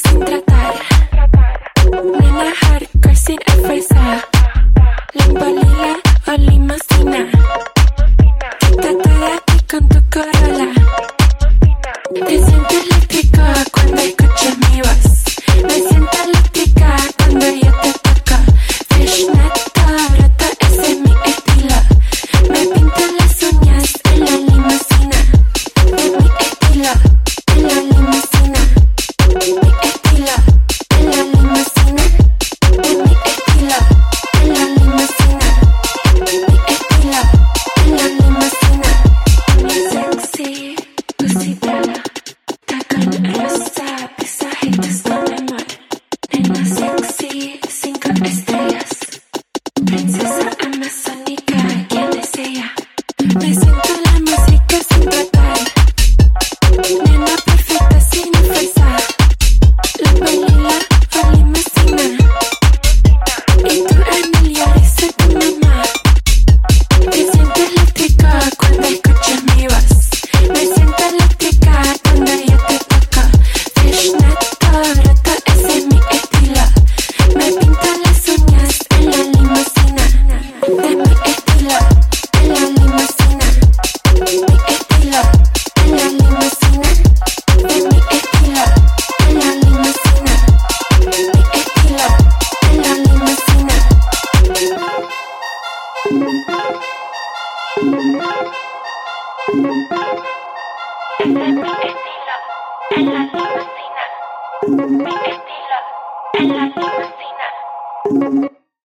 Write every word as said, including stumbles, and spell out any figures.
sin tratar. Nena hardcore sin fresa. Limbo lila o limusina. Quítate de aquí con tu Corolla. Te siento eléctrico cuando escuchas mi voz. Me siento eléctrica cuando yo te toco. Fishnet roto, ese es mi estilo. Me pinto las uñas en la limusina. Es mi estilo, en la limusina. Mi estilo, en la limusina. Es mi estilo, en la limusina. Mi estilo, en la limusina. Mi sexy, pusitela. Tacón rosa, pesajitos con amor. Nena sexy, cinco estrellas. Princesa amazónica, ¿quién es ella? Me siento la música sin tratar. Nena perfecta sin fuerza. Limbo lila o limusina. Y tú, Amelia, eres tu mamá. Te siento eléctrico cuando escuchas mi voz. Me siento eléctrica cuando yo te toco. Fishnet roto, ese es mi estilo. Me pinto las uñas en la limusina. Es mi estilo, en la limusina. Mi estilo, en la limusina. Es mi estilo, en la limusina. Mi estilo, en la limusina. Ese es mi estilo, en la limusina. Mi estilo, en la limusina.